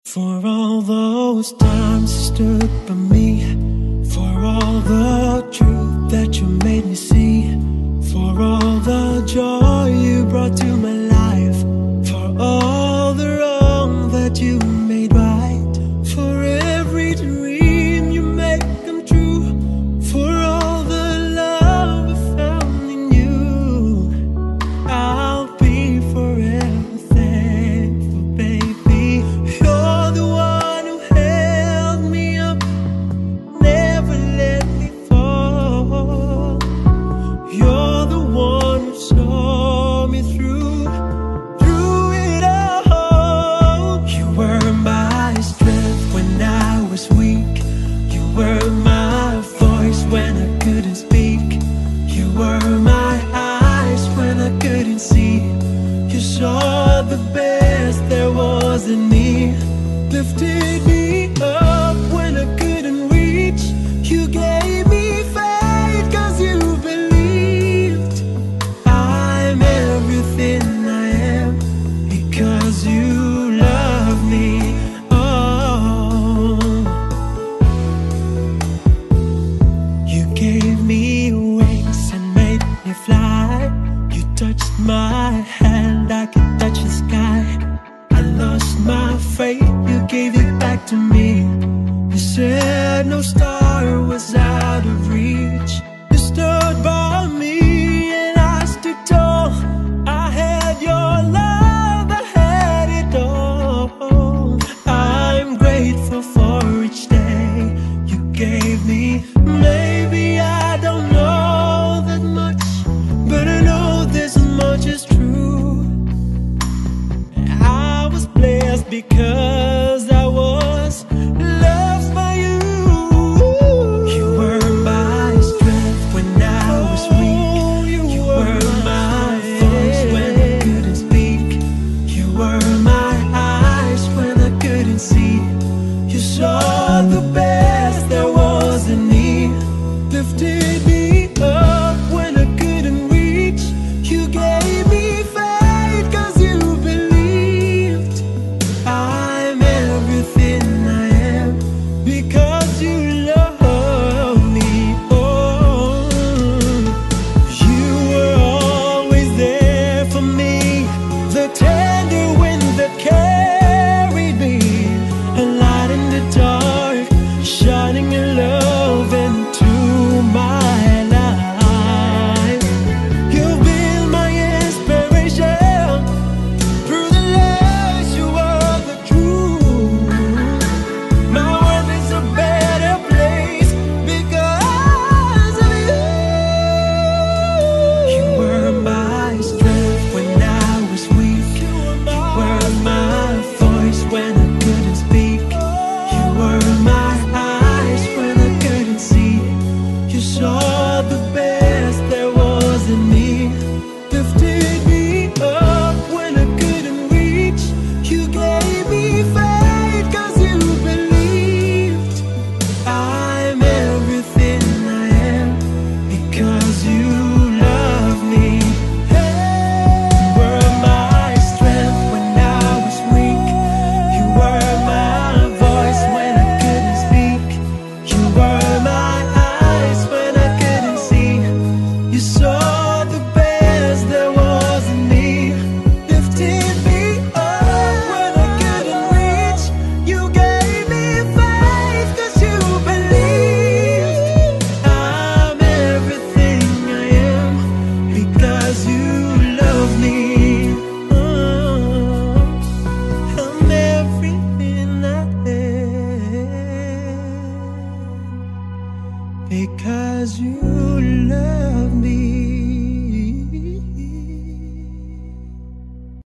For all those times you stood by me, for all the truth that you made me see, for all the joy you brought to my life, for all the wrong that you made right, for every dream you make come true, for all the love I found in you. I'll be forever thankful, baby. You're the one who held me up, never let me fall. You're the one who saw me through it all. You were my strength when I was weak. You were my voice when I couldn't speak. You were my eyes when I couldn't see. You saw the best there was in me, lifted me up when I couldn't reach. You gave me faith 'cause you believed. I'm everything I am because you love me. Oh, you gave me wings and made me fly. You touched my hand, I could touch the sky. I lost my faith, you gave it back to me. You said no star was out of reach. You stood by me and I stood tall. I had your love, I had it all. I'm grateful for each day you gave me. Maybe I don't know that much, but I know this much is true. I was blessed because I was loved by you. You were my strength when I was weak. You were my voice when I couldn't speak. You were my eyes when I couldn't see. You saw the best there was in me, lifted me up when I couldn't reach. You gave me faith 'cause you believed. I'm everything I am because you love me. Oh, you were always there for me, the tender wind that carried me, a light in the dark, shining your love into my life. You've been my inspiration. Through the lies, you are the truth. My world is a better place because of you. You were my strength when I was weak. You were my voice when I couldn't speak. You were my eyes when I couldn't see. You saw the best there was in me, lifted me up when I couldn't reach. You gave me faith 'cause you believed. I'm everything I am because you love me. You were my strength when I was weak. You were my voice when I couldn't speak. You were my eyes when I couldn't see. You saw the best there was in me, lifted me up when I couldn't reach. You gave me faith 'cause you believed. I'm everything I am because you love me. Oh, I'm everything I am because you love me.